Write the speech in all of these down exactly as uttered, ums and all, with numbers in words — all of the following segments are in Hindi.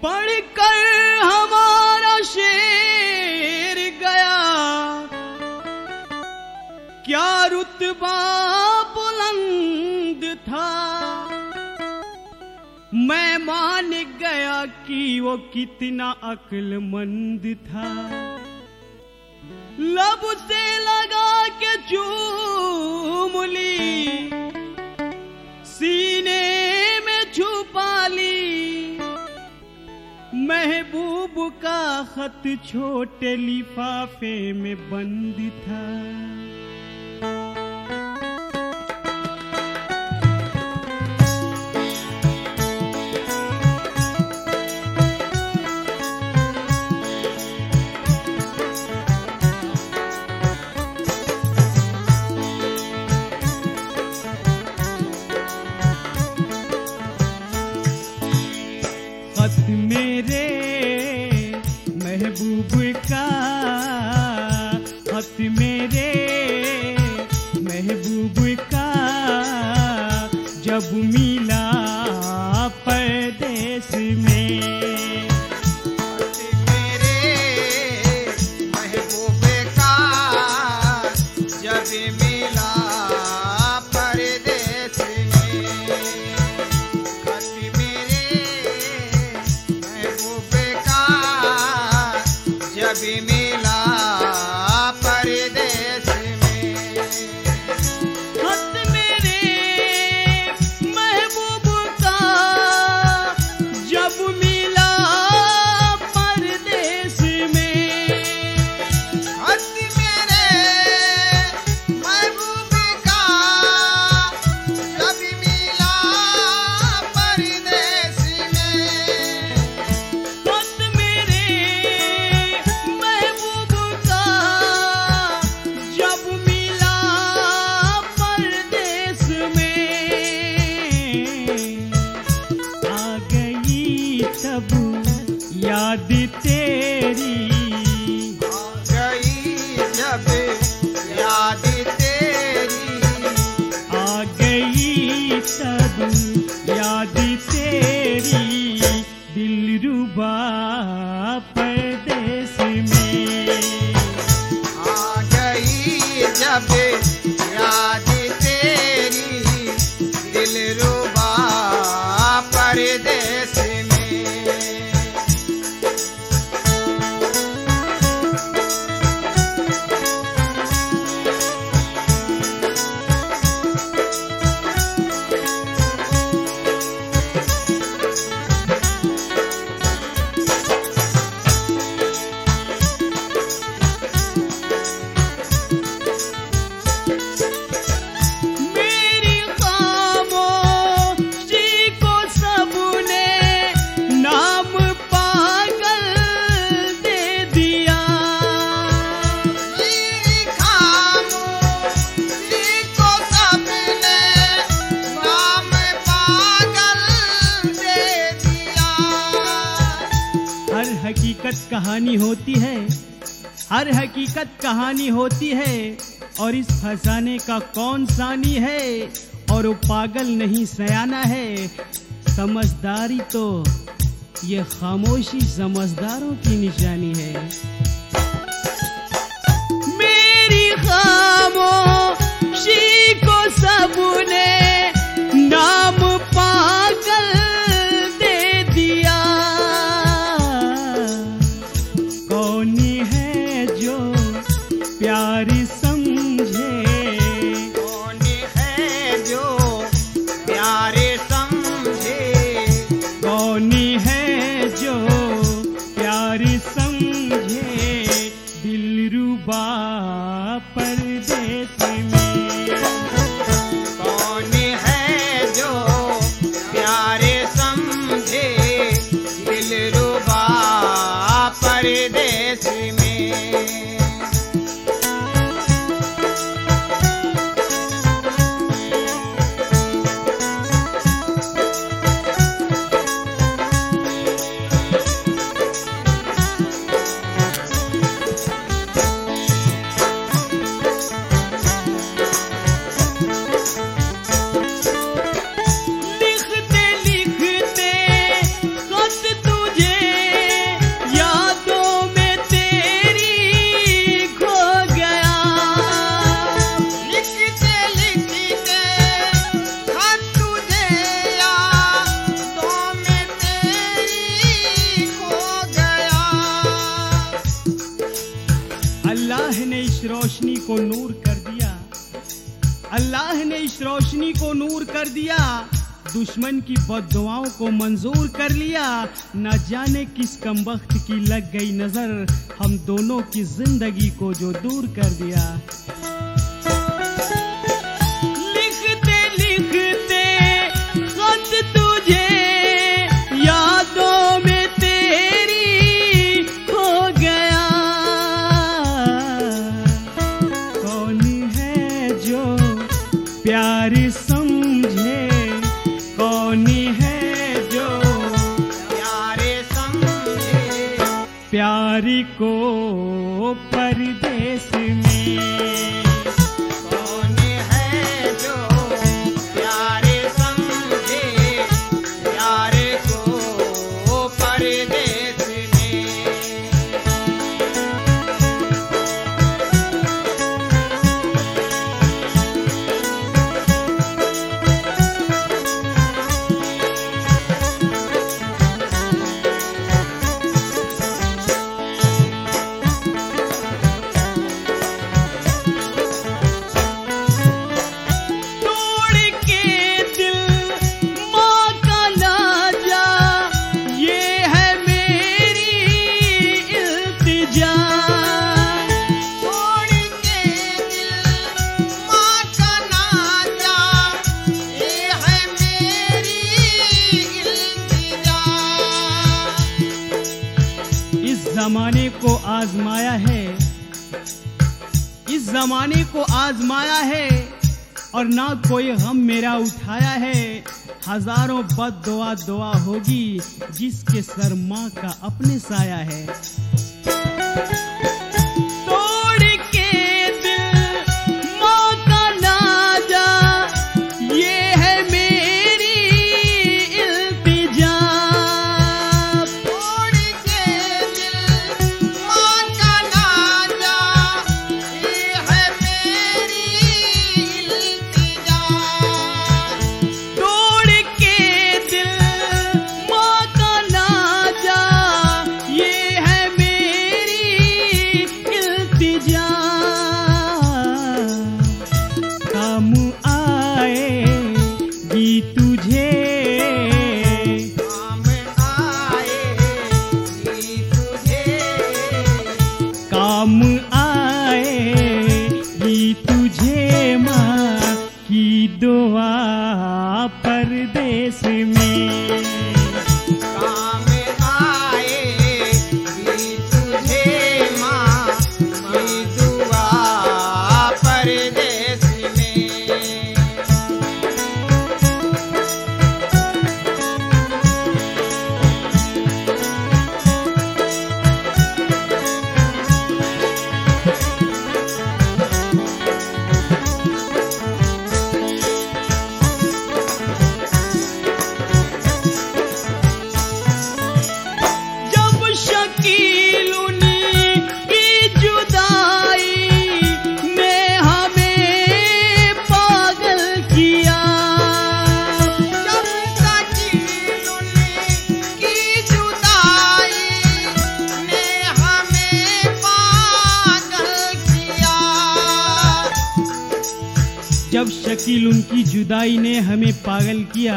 पढ़कर हमारा शेर गया, क्या रुतबा बुलंद था। मैं मान गया कि वो कितना अक्लमंद था। लब से लगा के चूम ली, सीने में छुपा ली। महबूब का खत छोटे लिफाफे में बंद था। खत मेरे महबूब का, खत मेरे महबूब का, जब मिला परदेस में। खत मेरे महबूब का, जब मिला परदेस में। खत मेरे महबूब का, जब मिला परदेस में। खत मेरे महबूब का, जब मिला परदेस में। खत मेरे महबूब का, जब मिला परदेस में। खत मेरे महबूब का, जब मिला परदेस में। आ गई तब याद तेरी, आ गई जब याद तेरी। आ गई तब याद तेरी, दिलरुबा परदेस में। आ गई जब याद तेरी, दिलरुबा परदेस में। मेरी खामोशी को सबने नाम पागल दे दिया। मेरी खामोशी को सबने नाम पागल दे दिया। हर हकीकत कहानी होती है, हर हकीकत कहानी होती है, और इस फसाने का कौन सानी है। और वो पागल नहीं सयाना है। समझदारी तो ये खामोशी समझदारों की निशानी है। मेरी खामोशी को सबने नाम पागल दे दिया। कौन है जो प्यार समझे, कौन है जो प्यार समझे। कौन है जो प्यार समझे, दिलरुबा परदेस अल्लाह ने इस रोशनी को नूर कर दिया, दुश्मन की बद्दुआओं को मंजूर कर लिया। न जाने किस कमबख्त की लग गई नजर, हम दोनों की जिंदगी को जो दूर कर दिया। लिखते लिखते खत तुझे यादों में तेरी खो गया। कौन है जो प्यार समझे, कौन है जो प्यारे समझे, प्यार को परदेस में। कौन है जो प्यारे समझे, प्यारे को परदेस में। जमाने को आजमाया है, इस जमाने को आजमाया है और ना कोई गम मेरा उठाया है। हजारों बद दुआ दुआ होगी जिसके सर माँ का अपने साया है। तोड़ के दिल माँ का नाजा, ये है मेरी इल्तिजा। तोड़ के दिल माँ का नाजा, ये है मेरी इल्तिजा। तोड़ के दिल माँ का नाजा, ये है मेरी इल्तिजा। काम आएगी तुझे, काम आएगी तुझे, काम आएगी तुझे माँ की दुआ परदेस में। काम आएगी तुझे माँ की दुआ परदेस में। जब शकील उनकी जुदाई ने हमें पागल किया। जब शकील उनकी जुदाई ने हमें पागल किया। जब शकील उनकी जुदाई ने हमें पागल किया,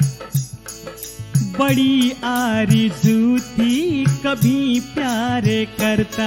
बड़ी आरज़ू थी कभी प्यार करता।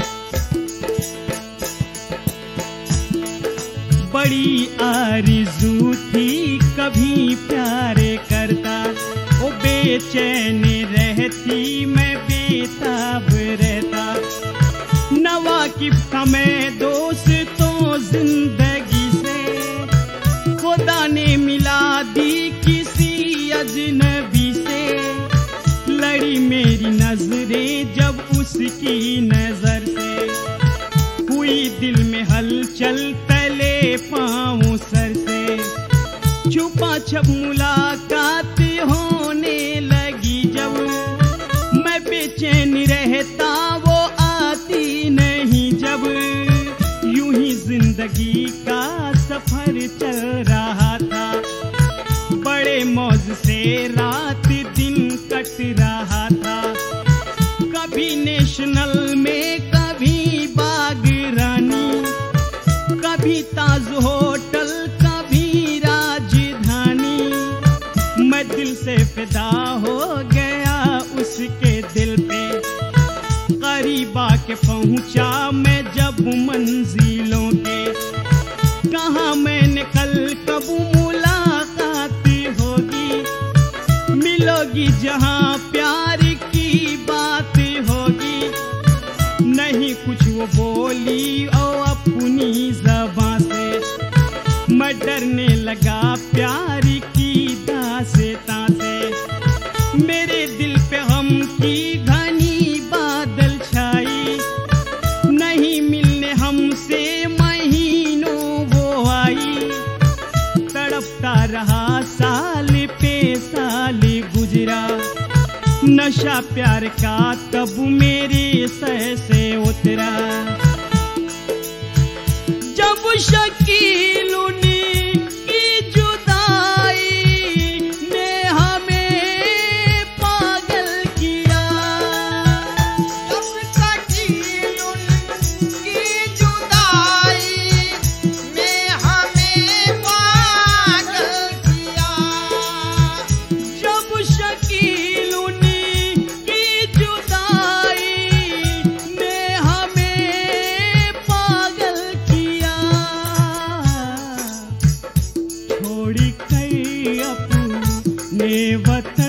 बड़ी आरज़ू थी कभी प्यार करता। ओ बेचैन रहती मैं बेताब रहता। नवाकिफ था मैं दोस्तों जिंदगी से, खुदा ने मिला दी किसी अजनबी से। लड़ी मेरी नजरें जब उसकी नजर से, हुई दिल में हलचल तले पाँव सर से। छुपा छप मुलाकात होने लगी जब, मैं बेचैन रहता वो आती नहीं जब। यूं ही जिंदगी का सफर चल रहा था, बड़े मौज से रात दिन कट रहा था। कभी नेशनल में कभी बाग रानी, कभी ताज होटल कल कब मुलाकात होगी, मिलोगी जहां प्यार की बात होगी। नहीं कुछ वो बोली और अपनी ज़बां से, मैं डरने लगा प्यार की दास्तां से। मेरे दिल पे गम की घनी बादल छाई, नहीं मिलने हमसे महीनों वो आई। तड़पता रहा साल पे साल गुजरा, नशा प्यार का तब मेरे सर से उतरा। जब शकीलों ने की जुदाई ने हमें पागल किया, जब शकीलों की जुदाई ने हमें पागल किया, जब शकीलों ने की जुदाई ने हमें पागल किया। छोड़ कर अपने वतन